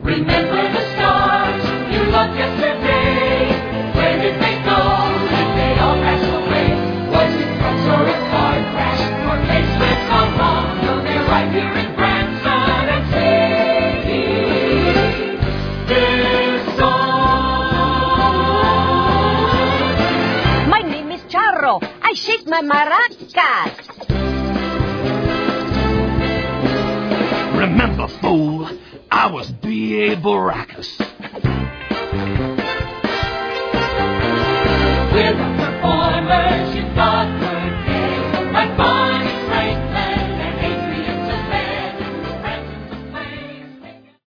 Remember the stars you loved yesterday. Where did they go? Did they all pass away? Was it trucks or a car crash? Or payslips gone wrong? No, they're right here in Branson and singing this song. My name is Charro. I shake my maracas. Remember, fool, I was B.A. Baracus.